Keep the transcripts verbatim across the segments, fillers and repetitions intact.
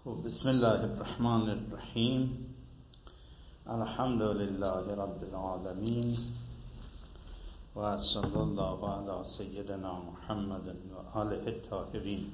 خب بسم الله الرحمن الرحیم. الحمد لله رب العالمین و صلی الله علی سیدنا محمد و آله الطاهرین.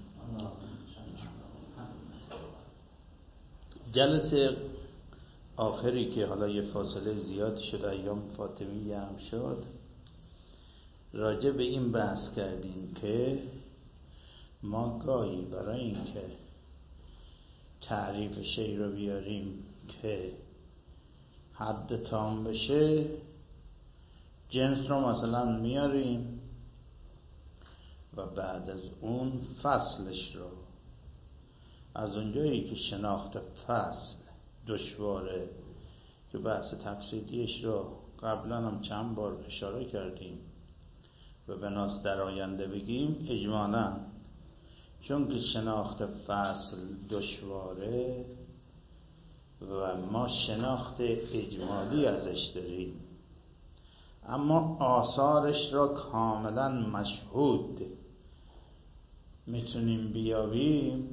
جلسه آخری که حالا یه فاصله زیاد شد، ایام فاطمیه هم شد، راجع به این بحث کردیم که ما گاهی برای اینکه تعریف شی رو بیاریم که حد تام بشه، جنس رو مثلا میاریم و بعد از اون فصلش رو، از اونجایی که شناخت فصل دشواره که بحث تفصیلیش رو قبلا هم چند بار اشاره کردیم و بناس در آینده بگیم، اجمالاً چون که شناخت فصل دشواره و ما شناخت اجمالی ازش داریم، اما آثارش را کاملا مشهود میتونیم بیابیم،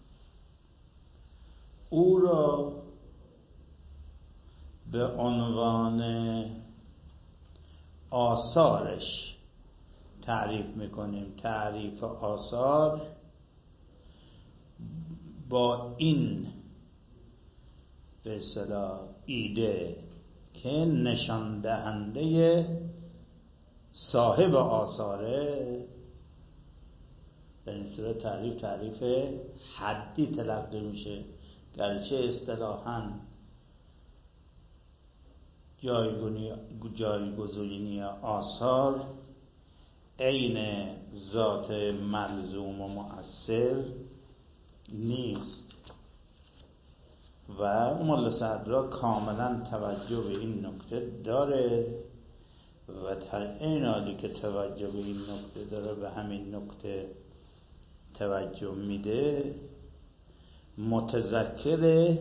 او را به عنوان آثارش تعریف میکنیم. تعریف آثار با این به اصطلاح ایده که نشان دهنده صاحب آثاره، در این صورت تعریف تعریف حدی تلقی میشه، گرچه اصطلاحاً جایگزینی آثار عین ذات ملزوم و مؤثر نیست و ملا صدرا کاملا توجه به این نکته داره و در این حالی که توجه به این نکته داره به همین نکته توجه میده، متذکر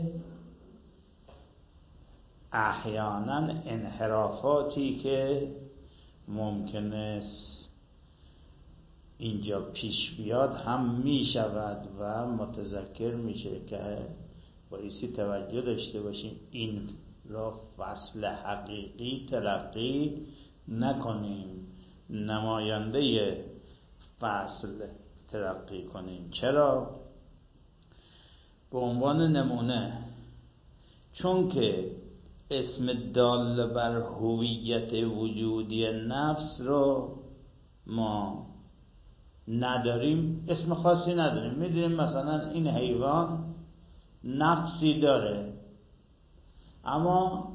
احیانا انحرافاتی که ممکن است اینجا پیش بیاد هم می شود و متذکر میشه که بایستی توجه داشته باشیم این را فصل حقیقی تلقی نکنیم، نماینده فصل تلقی کنیم. چرا؟ به عنوان نمونه، چون که اسم دال بر هویت وجودی نفس رو ما نداریم، اسم خاصی نداریم، میدونیم مثلا این حیوان نفسی داره، اما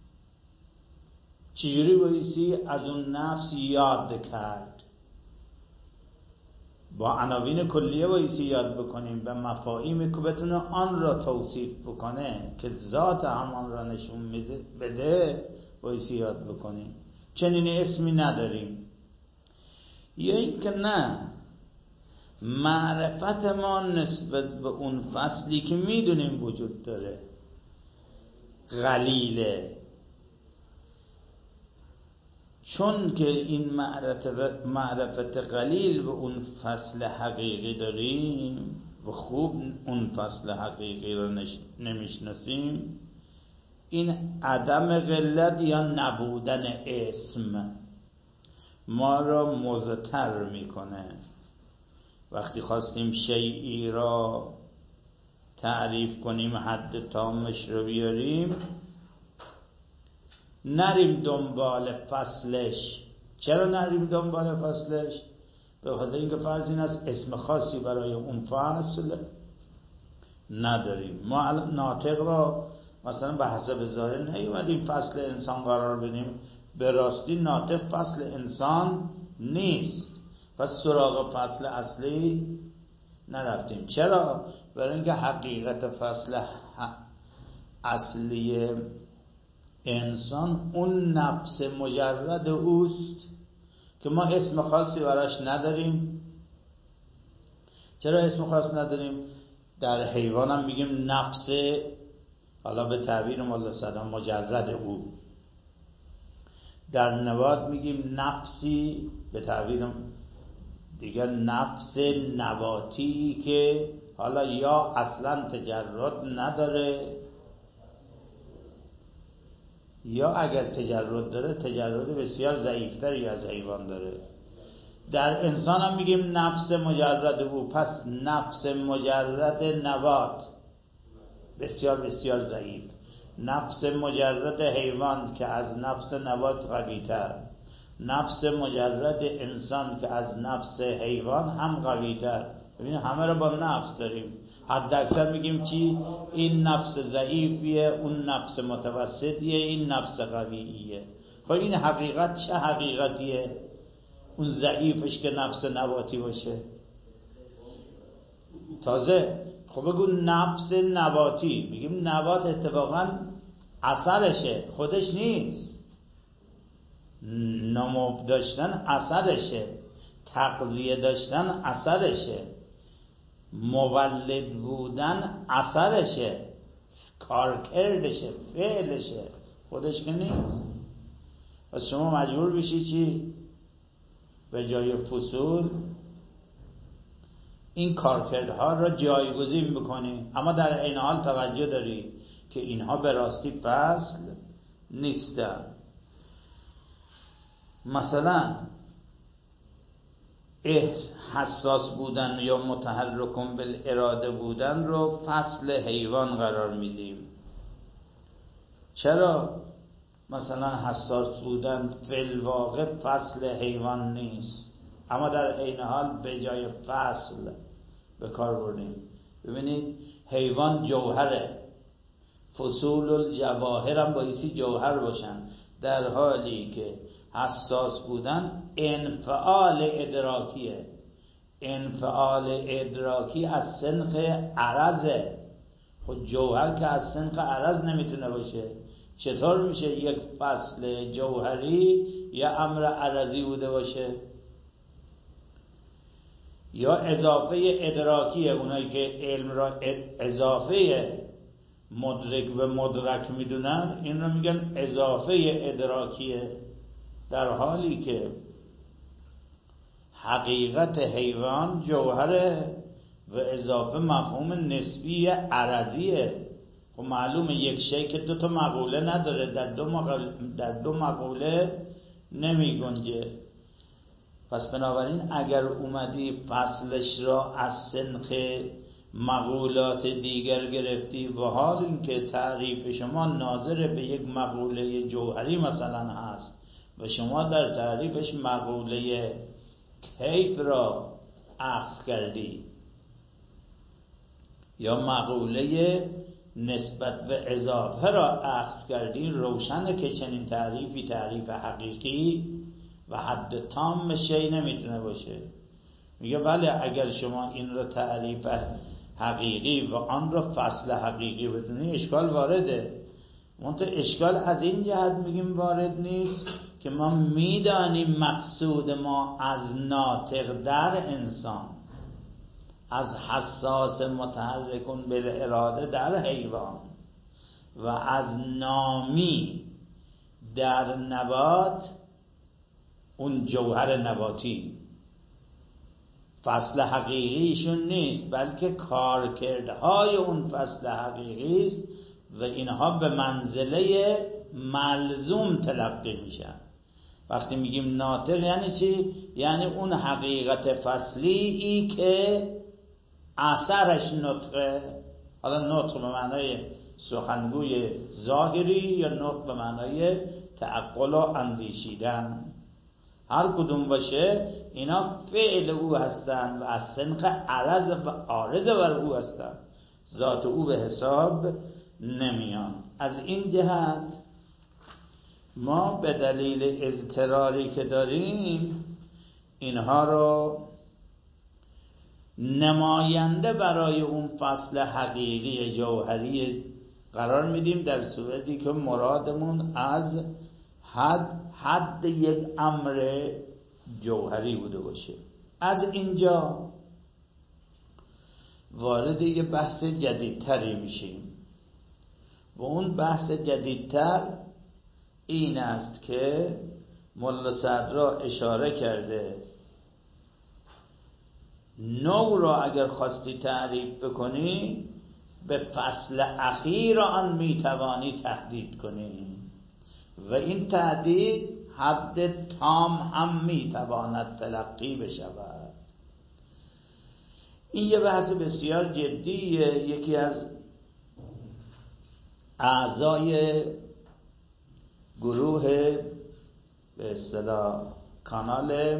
چجوری بایستی از اون نفس یاد کرد؟ با عناوین کلیه بایستی یاد بکنیم، به مفاهیمی که بتونه آن را توصیف بکنه که ذات همان را نشون بده بایستی یاد بکنیم. چنین اسمی نداریم. یا این که نه، معرفت ما نسبت به اون فصلی که میدونیم وجود داره قلیله، چون که این معرفت معرفت قلیل به اون فصل حقیقی داریم و خوب اون فصل حقیقی رو نمیشناسیم، این عدم قلت یا نبودن اسم ما را مضطر میکنه. وقتی خواستیم شیئی را تعریف کنیم، حد تامش رو بیاریم، نریم دنبال فصلش. چرا نریم دنبال فصلش؟ به خاطر اینکه فرض این است اسم خاصی برای اون فصل نداریم. ما ناطق را مثلا به حسب ظاهر نیومدیم فصل انسان قرار بدیم، به راستی ناطق فصل انسان نیست، پس سراغ فصل اصلی نرفتیم. چرا؟ برای اینکه حقیقت فصل اصلی انسان اون نفس مجرد اوست که ما اسم خاصی براش نداریم. چرا اسم خاص نداریم؟ در حیوان هم میگیم نفس، حالا به تعبیر مولا صدرا مجرد او. در نبات میگیم نفسی، به تعبیر دیگر نفس نباتی که حالا یا اصلا تجرد نداره یا اگر تجرد داره تجرد بسیار ضعیفتری از حیوان داره. در انسان هم میگیم نفس مجرد او، پس نفس مجرد نبات بسیار بسیار ضعیف، نفس مجرد حیوان که از نفس نبات قوی‌تر، نفس مجرد انسان که از نفس حیوان هم قوی‌تر. ببین همه رو با نفس داریم، حد اکثر میگیم چی؟ این نفس ضعیفیه، اون نفس متوسطیه، این نفس قویه. خب این حقیقت چه حقیقتیه؟ اون ضعیفش که نفس نباتی باشه. تازه خب بگو نفس نباتی، میگیم نبات اتفاقا اثرشه، خودش نیست. نمو داشتن اثرشه، تغذیه داشتن اثرشه، مولد بودن اثرشه، کارکردشه، فعلشه، خودش که نیست. پس شما مجبور بشی چی؟ به جای فصول این کارکردها را جایگزین بکنی، اما در عین حال توجه داری که اینها به راستی فصل نیستن. مثلا حساس بودن یا متحرکون بالاراده بودن رو فصل حیوان قرار میدیم. چرا؟ مثلا حساس بودن فی الواقع فصل حیوان نیست، اما در عین حال به جای فصل به کار بردیم. ببینید حیوان جوهره، فصول الجواهر هم بایستی جوهر باشن، در حالی که حساس بودن انفعال ادراکیه. انفعال ادراکی از سنخ عرضه. خود جوهر که از سنخ عرض نمیتونه باشه، چطور میشه یک فصل جوهری یا امر عرضی بوده باشه؟ یا اضافه ادراکیه، اونایی که علم را اضافه مدرک و مدرک میدونن این رو میگن اضافه ادراکیه، در حالی که حقیقت حیوان جوهره و اضافه مفهوم نسبی عرضیه. خب معلومه یک شی که دو تا مقوله نداره، در دو مقوله, در دو مقوله نمی گنجه. پس بنابراین اگر اومدی فصلش را از سنخ مقولات دیگر گرفتی و حال اینکه تعریف شما ناظر به یک مقوله جوهری مثلا هست و شما در تعریفش مقوله کیف را اخذ کردی یا مقوله نسبت و اضافه را اخذ کردی، روشنه که چنین تعریفی تعریف حقیقی و حد تام شی نمیتونه باشه. میگه بله اگر شما این را تعریف حقیقی و آن را فصل حقیقی بدونی اشکال وارده. منتها اشکال از این جهت میگیم وارد نیست که ما میدانیم مقصود ما از ناطق در انسان، از حساس متحرکون بالاراده در حیوان و از نامی در نبات، اون جوهر نباتی فصل حقیقیشون نیست بلکه کارکردهای اون فصل حقیقی است و اینها به منزله ملزوم تلقی میشن. وقتی میگیم ناطق یعنی چی؟ یعنی اون حقیقت فصلی ای که اثرش نطقه. حالا نطق به معنای سخنگوی ظاهری یا نطق به معنای تعقل و اندیشیدن، هر کدوم باشه اینا فعل او هستند و از سنخ عرض و عارض بر او هستند، ذات او به حساب نمیان. از این جهت ما به دلیل اضطراری که داریم اینها رو نماینده برای اون فصل حقیقی جوهری قرار میدیم، در صورتی که مرادمون از حد حد یک امر جوهری بوده باشه. از اینجا وارد یه بحث جدیدتری میشیم و اون بحث جدیدتر این است که ملا صدرا اشاره کرده نوع را اگر خواستی تعریف بکنی به فصل اخیر آن میتوانی تهدید کنی و این تهدید حد تام هم میتواند تلقی بشود. این یه بحث بسیار جدیه. یکی از اعضای گروه به اصطلاح کانال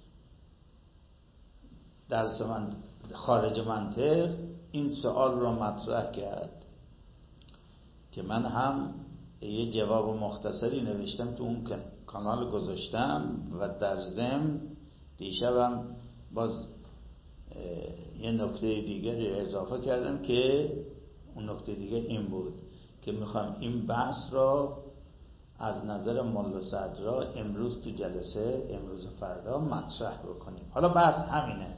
درس من خارج منطق این سوال رو مطرح کرد که من هم یه جواب مختصری نوشتم تو اون کانال گذاشتم و در ضمن دیشبم باز یه نکته دیگری اضافه کردم که اون نکته دیگه این بود که میخوام این بحث را از نظر ملا صدرا امروز تو جلسه امروز فردا مطرح بکنیم. حالا بحث همینه.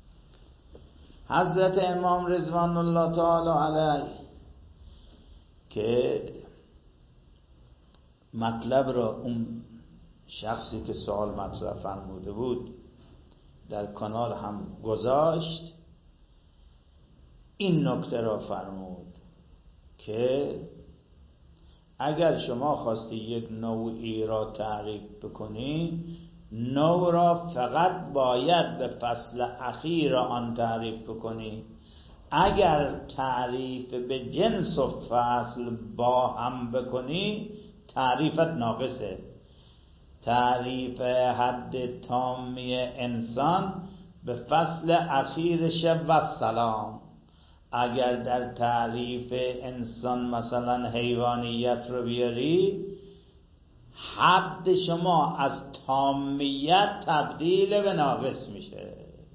حضرت امام رضوان الله تعالی علیه که مطلب را اون شخصی که سوال مطرح فرموده بود در کانال هم گذاشت، این نکته را فرمود که اگر شما خواستی یک نوعی را تعریف بکنی، نوع را فقط باید به فصل اخیر آن تعریف بکنی. اگر تعریف به جنس و فصل با هم بکنی تعریفت ناقصه. تعریف حد تامی انسان به فصل اخیرش و سلام. اگر در تعریف انسان مثلا حیوانیت رو بیاری، حد شما از تامیت تبدیل به ناقص میشه.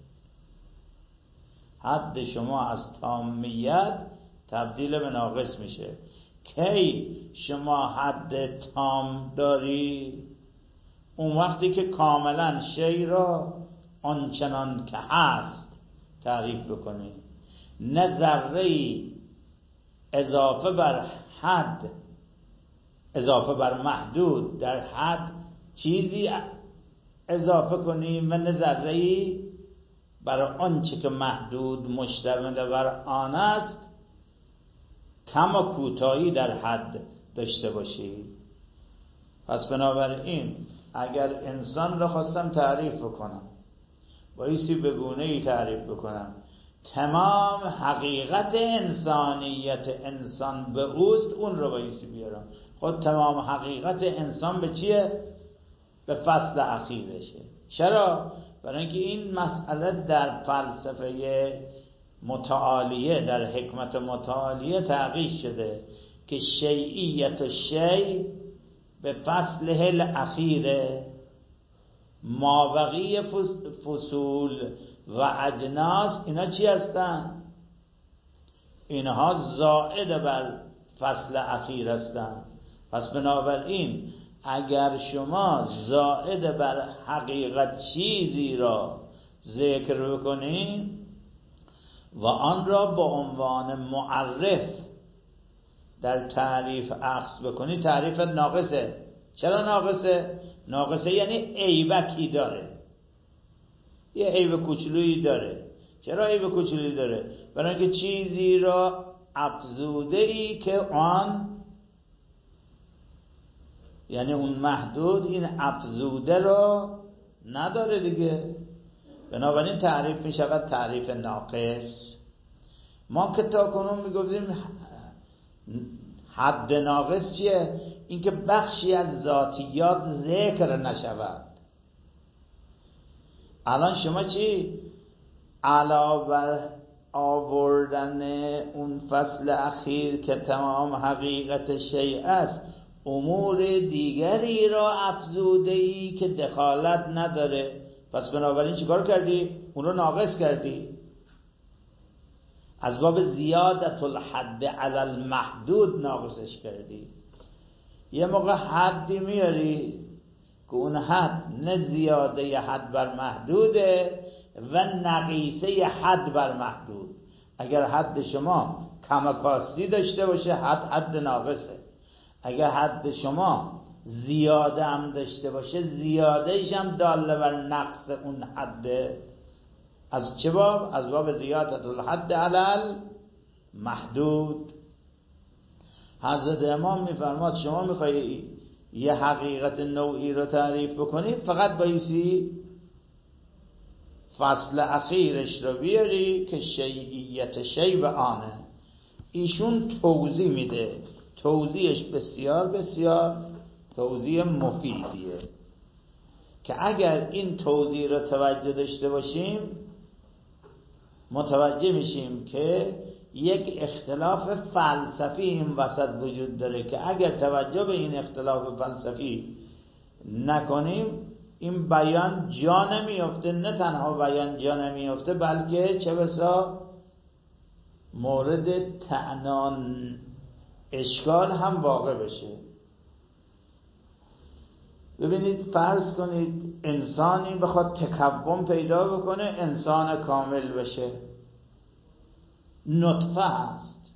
حد شما از تامیت تبدیل به ناقص میشه. کی شما حد تام داری؟ اون وقتی که کاملا شی را آنچنان که هست تعریف بکنی، نه ذره‌ای اضافه بر حد، اضافه بر محدود در حد چیزی اضافه کنی و نه ذره‌ای بر آنچه که محدود مشتمل بر آن است کم و کوتاهی در حد داشته باشی. پس بنابراین اگر انسان را خواستم تعریف بکنم، بایستی به گونه‌ای تعریف بکنم تمام حقیقت انسانیت انسان به اوست، اون رو بایستی بیارم. خود تمام حقیقت انسان به چیه؟ به فصل اخیرشه. چرا؟ برای اینکه این مسئله در فلسفه متعالیه، در حکمت متعالیه تحقیق شده که شیعیت شیء به فصل الاخیره، مابقی فصول و اجناس اینا چی هستن؟ اینها زائد بر فصل اخیر هستن. پس بنابراین اگر شما زائد بر حقیقت چیزی را ذکر بکنید و آن را به عنوان معرف در تعریف اخذ بکنید، تعریفت ناقصه. چرا ناقصه؟ ناقصه یعنی عیبکی داره، یه عیب کوچولویی داره. چرا عیب کوچولویی داره؟ برای اینکه چیزی را افزوده ای که آن، یعنی اون محدود این افزوده را نداره دیگه. بنابراین تعریف می شود تعریف ناقص. ما که تا کنون می گفتیم حد ناقص چیه؟ اینکه بخشی از ذاتیات ذکر نشود. الان شما چی؟ علاوه بر آوردن اون فصل اخیر که تمام حقیقت شیء است، امور دیگری را افزوده ای که دخالت نداره. پس بنابراین چیکار کردی؟ اون رو ناقص کردی. از باب زیادت الحد علی المحدود ناقصش کردی. یه موقع حدی میاری که اون حد نه زیاده حد بر محدوده و نقیصه حد بر محدود. اگر حد شما کم کاستی داشته باشه حد حد ناقصه. اگر حد شما زیاده هم داشته باشه زیادهش هم داله بر نقص اون حده. از چه باب؟ از باب زیادت الحد علل محدود. حضرت امام میفرماد شما میخوایی یه حقیقت نوعی رو تعریف بکنی، فقط بایستی فصل اخیرش رو بیاری که شیعیت شی به آنه. ایشون توضیح میده، توضیحش بسیار بسیار توضیح مفیدیه که اگر این توضیح رو توجه داشته باشیم متوجه میشیم که یک اختلاف فلسفی این وسط وجود داره که اگر توجه به این اختلاف فلسفی نکنیم این بیان جا نمیفته. نه تنها بیان جا نمیفته بلکه چه بسا مورد طعنان اشکال هم واقع بشه. ببینید فرض کنید انسانی بخواد تکون پیدا بکنه، انسان کامل بشه، نطفه هست.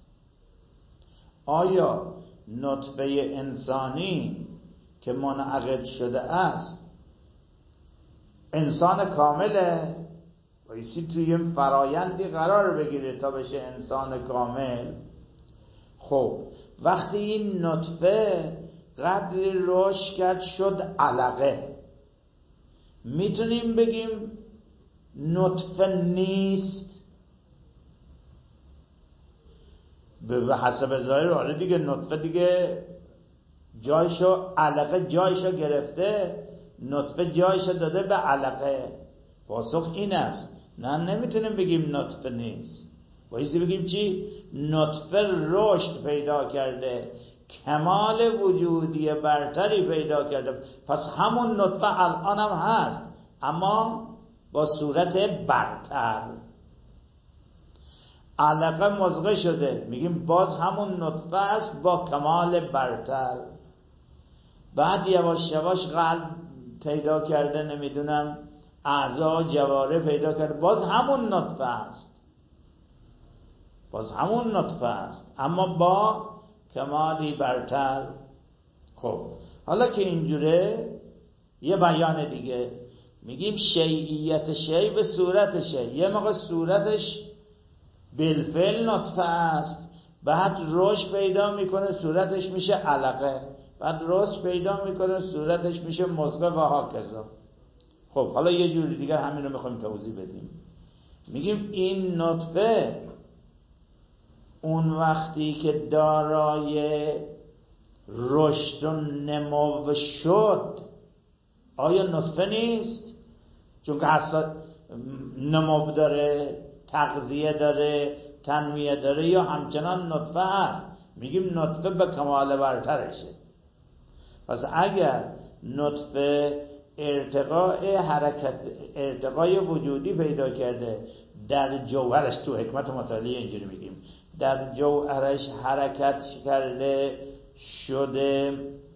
آیا نطفه انسانی که منعقد شده است انسان کامله؟ بایستی توی فرایندی قرار بگیره تا بشه انسان کامل. خب وقتی این نطفه قدری رشد کرد شد علقه، میتونیم بگیم نطفه نیست؟ به حسب ظاهر آره دیگه، نطفه دیگه جایشو، علقه جایشو گرفته، نطفه جایشو داده به علقه. پاسخ این است نه، نمیتونیم بگیم نطفه نیست، بایستی بگیم چی؟ نطفه رشد پیدا کرده، کمال وجودی برتری پیدا کرده. پس همون نطفه الان هم هست اما با صورت برتر. علقه مضغه شده، میگیم باز همون نطفه است با کمال برتر. بعد یواش یواش قلب پیدا کرده، نمیدونم اعضا جواره پیدا کرده، باز همون نطفه است، باز همون نطفه است اما با کمالی برتر. خب حالا که اینجوره یه بیان دیگه میگیم شیعیت شی به صورت شی. یه موقع صورتش بالفعل نطفه است، بعد رشد پیدا میکنه صورتش میشه علقه، بعد رشد پیدا میکنه صورتش میشه مضغه و هاکذا. خب حالا یه جوری دیگر همین رو میخوایم توضیح بدیم. میگیم این نطفه اون وقتی که دارای رشد و نمو شد آیا نطفه نیست؟ چون که حسد نمو داره، تغذیه داره، تنمیه داره، یا همچنان نطفه هست؟ میگیم نطفه به کمال برترشه. پس اگر نطفه ارتقاء حرکت، ارتقای وجودی پیدا کرده در جوهرش، تو حکمت مطالعه اینجوری میگیم در جوهرش حرکت کرده شده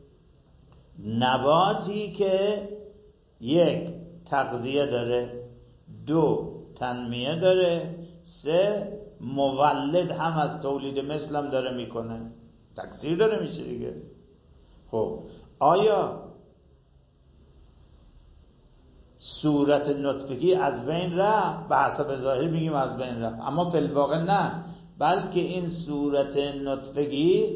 نباتی که یک تغذیه داره، دو تنمیه داره، سه مولد هم از تولید مثل هم داره میکنه، تکثیر داره میشه دیگه. خب آیا صورت نطفگی از بین رفت؟ به حسب ظاهر میگیم از بین رفت، اما فی الواقع نه، بلکه این صورت نطفگی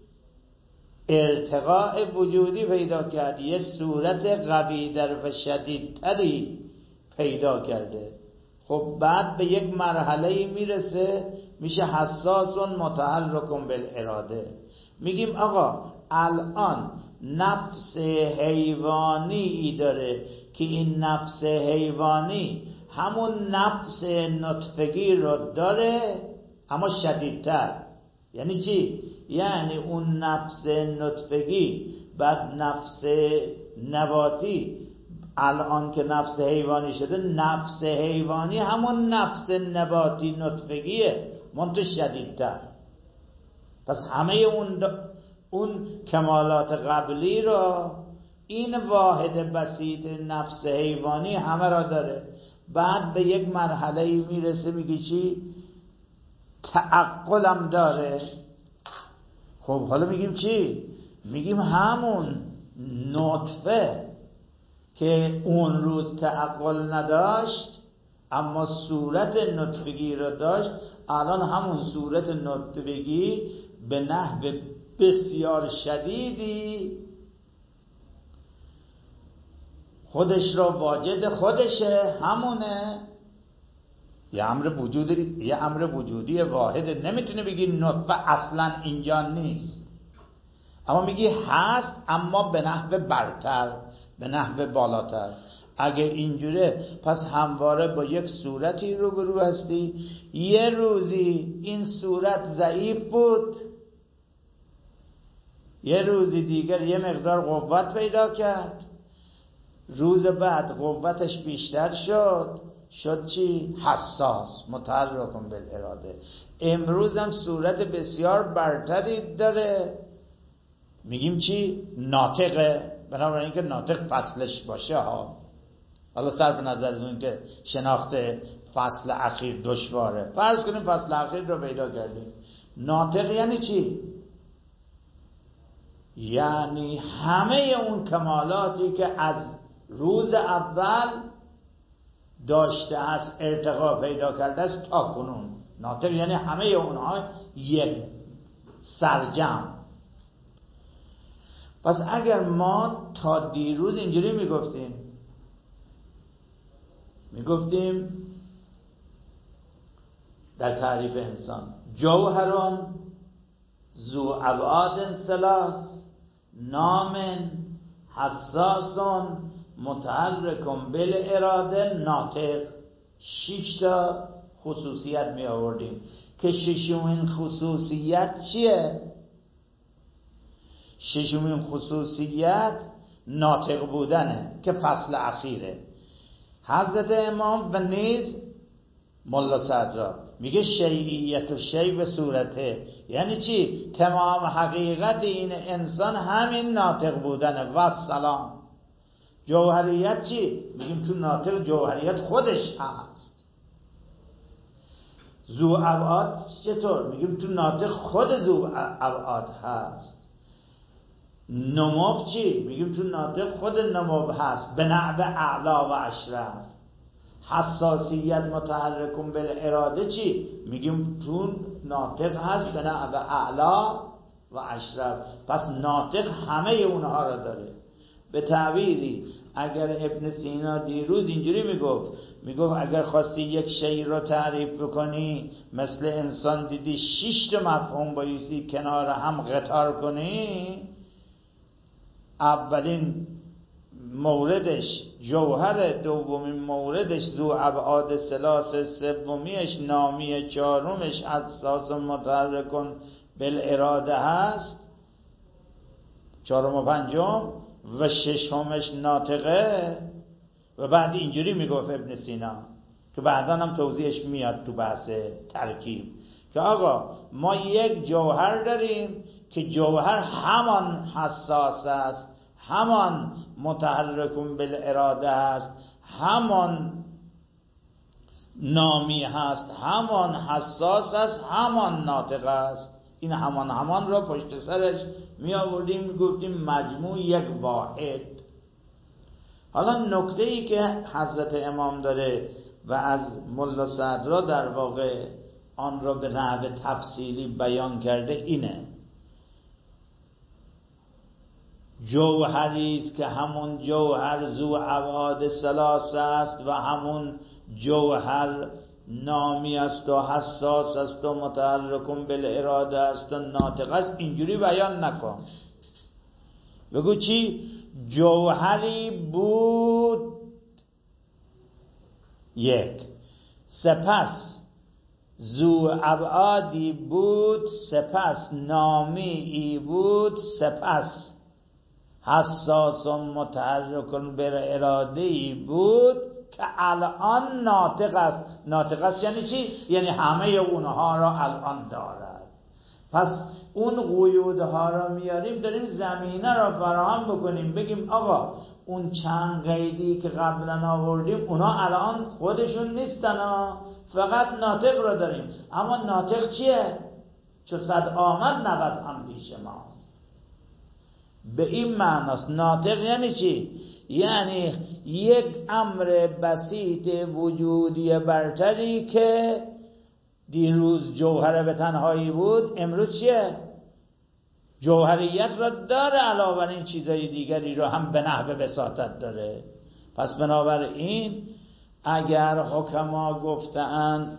ارتقاء وجودی پیدا کرد، یه صورت قوی‌تر و شدیدتری پیدا کرده. خب بعد به یک مرحله میرسه میشه حساس و متحرک بالاراده. میگیم آقا الان نفس حیوانی ای داره که این نفس حیوانی همون نفس نطفگی رو داره اما شدیدتر. یعنی چی؟ یعنی اون نفس نطفگی بعد نفس نباتی، الان که نفس حیوانی شده، نفس حیوانی همون نفس نباتی نطفگیه منتها شدیدتر. پس همه اون اون کمالات قبلی رو این واحد بسیط نفس حیوانی همه را داره. بعد به یک مرحله میرسه میگه چی؟ تعقلم داره. خب حالا میگیم چی؟ میگیم همون نطفه که اون روز تعقل نداشت اما صورت نطفگی را داشت. الان همون صورت نطفگی به نحو بسیار شدیدی خودش را واجد خودشه، همونه. یه امر وجودی یه امر وجودی واحده. نمیتونه بگی نطفه اصلا اینجا نیست، اما میگی هست، اما به نحو برتر، به نحو بالاتر. اگه اینجوره پس همواره با یک صورتی روبرو هستی. یه روزی این صورت ضعیف بود، یه روزی دیگر یه مقدار قوت پیدا کرد، روز بعد قوتش بیشتر شد، شد چی؟ حساس، متحرکم بالاراده. امروز هم صورت بسیار برتری داره، میگیم چی؟ ناطقه. بنابراین که ناطق فصلش باشه ها. حالا صرف نظر از اون که شناخت فصل اخیر دشواره، فرض کنیم فصل اخیر رو پیدا کردیم. ناطق یعنی چی؟ یعنی همه اون کمالاتی که از روز اول داشته است، ارتقا پیدا کرده است تا کنون. ناطق یعنی همه اونها یک سرجم. پس اگر ما تا دیروز اینجوری میگفتیم میگفتیم در تعریف انسان جوهران ذو ابعاد ثلاث نامن حساسون متحرکم بالاراده ناطق. شش تا خصوصیت می آوردیم که ششمین خصوصیت چیه؟ ششمین خصوصیت ناطق بودنه که فصل اخیره. حضرت امام و نیز ملا صدرا میگه شیعیت و شیع به صورته. یعنی چی؟ تمام حقیقت این انسان همین ناطق بودنه. و سلام. جوهریت چی؟ میگیم تو ناطق جوهریت خودش هست. ذو ابعاد چطور؟ میگیم تو ناطق خود ذو ابعاد هست. نمو چی؟ میگیم تو ناطق خود نمو هست به نحو اعلا و اشرف. حساسیت متحرکم بالاراده چی؟ میگیم تو ناطق هست به نحو اعلا و اشرف. پس ناطق همه اونها را داره. به تعبیری اگر ابن سینا دیروز اینجوری میگفت میگفت اگر خواستی یک شی رو تعریف بکنی مثل انسان دیدی شش تا مفهوم بایستی کنار هم قطار کنی، اولین موردش جوهر، دومین موردش ذو ابعاد ثلاث، سومیش نامی، چهارمش حساس متحرکن بالاراده هست، چهارم و پنجم، و ششمش ناطقه. و بعد اینجوری میگفت ابن سینا که بعدا هم توضیحش میاد تو بحث ترکیب که آقا ما یک جوهر داریم که جوهر همان حساس است، همان متحرکون بالاراده است، همان نامی هست، همان حساس است، همان ناطق است. این همان همان را پشت سرش می آوردیم می گفتیم مجموع یک واحد. حالا نکته ای که حضرت امام داره و از ملا صدرا در واقع آن را به نحو تفصیلی بیان کرده اینه: جوهری است که همون جوهر ذو ابعاد ثلاثه است و همون جوهر نامی است و حساس است و متحرکم بالاراده است و ناطق است. اینجوری بیان نکن، بگو چی؟ جوهری بود یک، سپس ذو ابعادی بود، سپس نامی ای بود، سپس حساس و متحرکن بالاراده ای بود که الان ناطق است. ناطق است یعنی چی؟ یعنی همه اونها را الان دارد. پس اون قیودها را میاریم، داریم زمینه را فراهم بکنیم، بگیم آقا اون چند قیدی که قبلا آوردیم اونا الان خودشون نیستن، فقط ناطق را داریم. اما ناطق چیه؟ چو صد آمد نود هم پیش ماست. به این معناست. ناطق یعنی چی؟ یعنی یک امر بسیط وجودی برتری که دیروز جوهره به تنهایی بود امروز چیه؟ جوهریت را داره، علاوه بر این چیزای دیگری را هم به نحو بساطت داره. پس بنابراین اگر حکما گفتند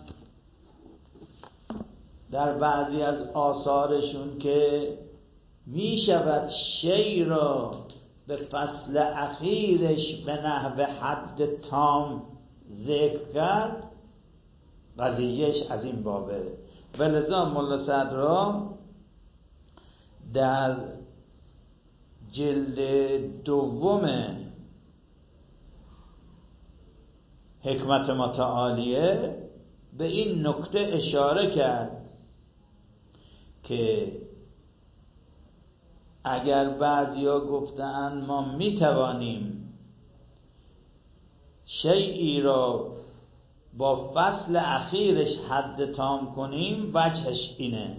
در بعضی از آثارشون که می شود شی را به فصل اخیرش به نحو حد تام ذکر کرد، قضیهش از این بابه. ولذا ملا صدرا در جلد دوم حکمت متعالیه به این نکته اشاره کرد که اگر بعضیا گفتند ما میتوانیم شیئی را با فصل اخیرش حد تام کنیم، وجهش اینه: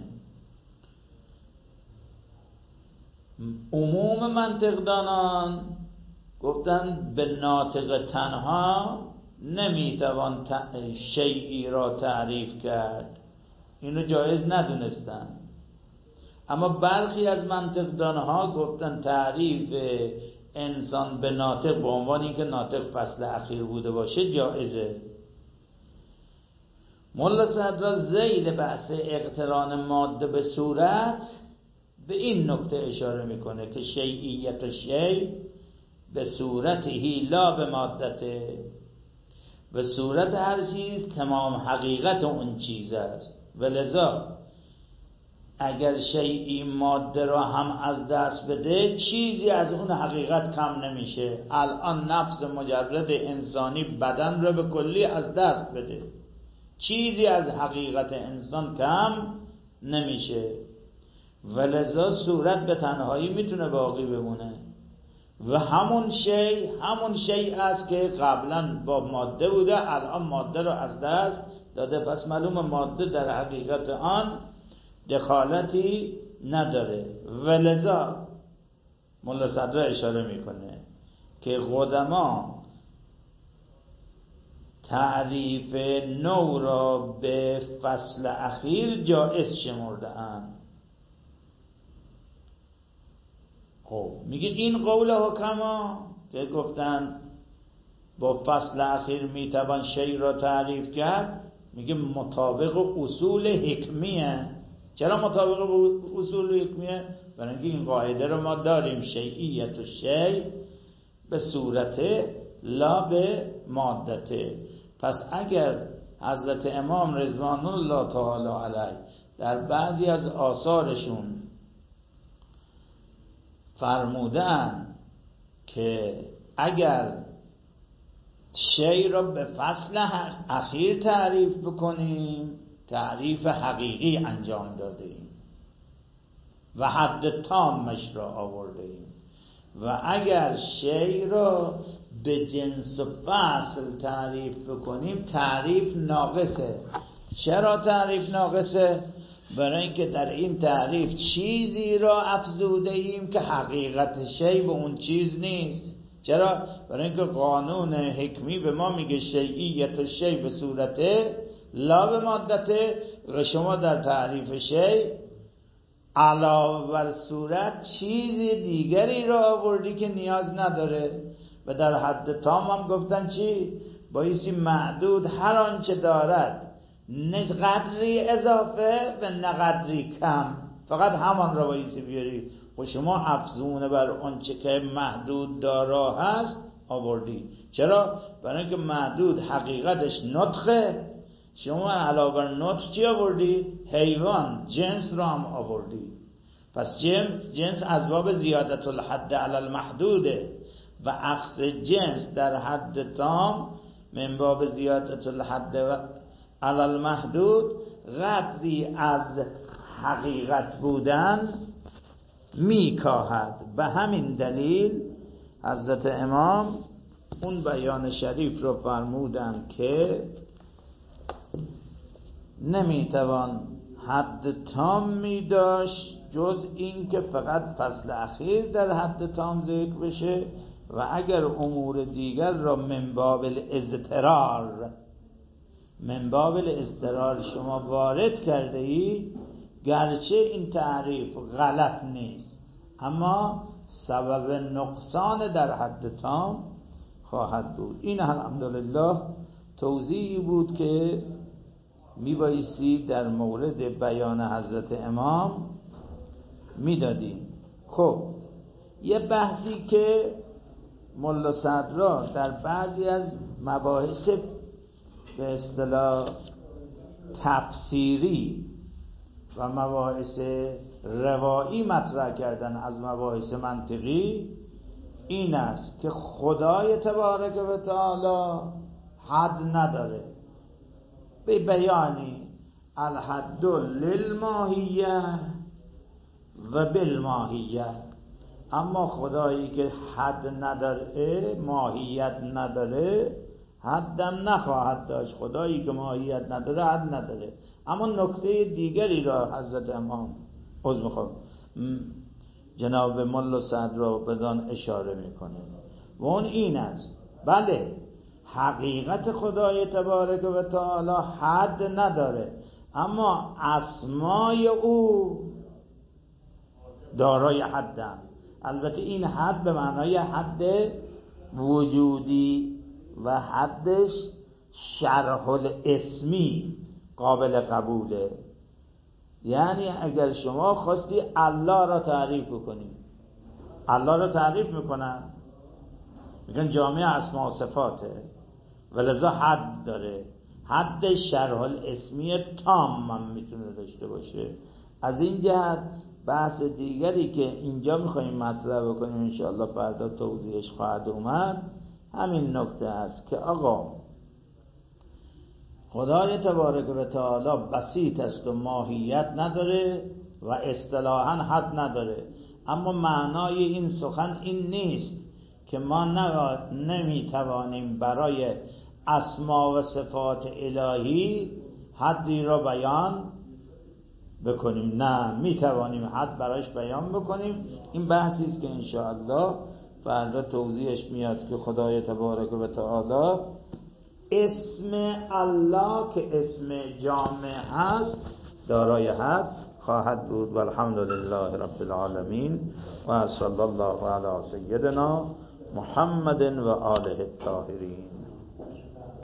عموم منطقدانان گفتن به ناطق تنها نمیتوان شیئی را تعریف کرد، اینو جایز ندونستن. اما برخی از منطقدانها گفتن تعریف انسان به ناطق به عنوان اینکه ناطق فصل اخیر بوده باشه جایزه. ملا صدرا ذیل بحث اقتران ماده به صورت به این نکته اشاره میکنه که شیعیت شیء به صورتی لا به مادته، به صورت هر چیز تمام حقیقت اون چیز است. ولذا اگر شیئی ماده را هم از دست بده چیزی از اون حقیقت کم نمیشه. الان نفس مجرد انسانی بدن را به کلی از دست بده، چیزی از حقیقت انسان کم نمیشه. ولذا صورت به تنهایی میتونه باقی بمونه و همون شی همون شی است که قبلا با ماده بوده، الان ماده رو از دست داده. پس معلوم ماده در حقیقت آن دخالتی نداره. ولذا ملا صدرا اشاره میکنه که قدما تعریف نو را به فصل اخیر جائز شمرده اند. خب میگه این قول حکما که گفتن با فصل اخیر میتوان شی را تعریف کرد، میگه مطابق اصول حکمیه. چرا مطابق اصول حکمیه؟ برای اینکه این قاعده رو ما داریم: شیعیت و شی به صورت لا به مادته. پس اگر حضرت امام رضوان الله تعالی علیه در بعضی از آثارشون فرمودن که اگر شی را به فصل اخیر تعریف بکنیم تعریف حقیقی انجام داده ایم و حد تامش را آورده ایم، و اگر شی را به جنس و فصل تعریف بکنیم تعریف ناقصه. چرا تعریف ناقصه؟ برای اینکه در این تعریف چیزی را افزوده ایم که حقیقت شی به اون چیز نیست. چرا؟ برای اینکه قانون حکمی به ما میگه شیعیت شی به صورت لا به مادته، و شما در تعریف شی علاوه بر صورت چیز دیگری را آوردی که نیاز نداره. و در حد تام هم گفتن چی؟ بایستی معدود هر آنچه دارد، نه قدری اضافه و نه قدری کم، فقط همان را بایستی بیاری. و شما افزونه بر آنچه که محدود دارا هست آوردی. چرا؟ برای اینکه محدود حقیقتش نطخه، شما علاوه بر نطق چی آوردی؟ حیوان، جنس را هم آوردی. پس جنس, جنس از باب زیادت الحد علی المحدوده و اخذ جنس در حد تام من باب زیادت الحد علی المحدود قدری از حقیقت بودن میکاهد. به همین دلیل حضرت امام اون بیان شریف رو فرمودن که نمیتوان حد تام می داشت جز این که فقط فصل اخیر در حد تام ذکر بشه، و اگر امور دیگر را من باب الاضطرار من باب الاضطرار شما وارد کرده ای، گرچه این تعریف غلط نیست اما سبب نقصان در حد تام خواهد بود. این الحمدلله توضیحی بود که میبایستی در مورد بیان حضرت امام میدادیم. خب یه بحثی که ملا صدرا در بعضی از مباحث به اصطلاح تفسیری و مباحث روایی مطرح کردن از مباحث منطقی این است که خدای تبارک و تعالی حد نداره، به بیانی الحد للماهیه و بالماهیه. اما خدایی که حد نداره، ماهیت نداره، حدم نخواهد داشت. خدایی که ماهیت نداره حد نداره. اما نکته دیگری را حضرت امام عذر میخوام جناب ملا صدرا بدان اشاره میکنه و اون این است بله حقیقت خدای تبارک و تعالی حد نداره، اما اسمای او دارای حدن. البته این حد به معنای حد وجودی و حدش شرح الاسمی قابل قبوله. یعنی اگر شما خواستی الله را تعریف بکنی، الله را تعریف میکنن، میگن جامع اسماء و صفاته ولذا حد داره. حد شرح الاسمی تام هم میتونه داشته باشه. از این جهت بحث دیگری که اینجا میخواییم مطرح بکنیم انشاءالله فردا توضیحش خواهد اومد، همین نکته است که آقا خدای تبارک و تعالی بسیط است و ماهیت نداره و اصطلاحاً حد نداره. اما معنای این سخن این نیست که ما نمیتوانیم برای اسما و صفات الهی حدی را بیان بکنیم. نه، میتوانیم حد برایش بیان بکنیم. این بحثی است که انشاءالله فردا توضیحش میاد که خدای تبارک و تعالی اسم الله که اسم جامع هست دارای حد خواهد بود. و الحمدلله رب العالمین و صلی الله علی سیدنا محمد و آله الطاهرین.